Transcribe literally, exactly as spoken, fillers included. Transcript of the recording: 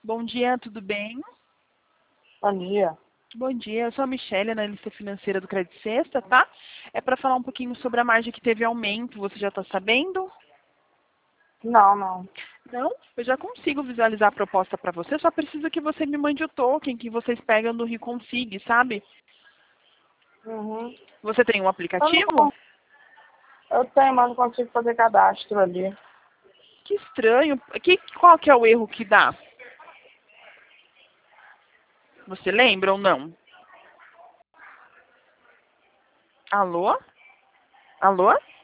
Bom dia, tudo bem? Bom dia. Bom dia, eu sou a Michelle, analista financeira do Credit Sexta, tá? É para falar um pouquinho sobre a margem que teve aumento, você já está sabendo? Não, não. Não? Eu já consigo visualizar a proposta para você, só preciso que você me mande o token que vocês pegam do Reconsig, sabe? Uhum. Você tem um Eu, não, aplicativo? eu tenho, mas não consigo fazer cadastro ali. Que estranho. Que, qual que é o erro que dá? Você lembra ou não? Alô? Alô?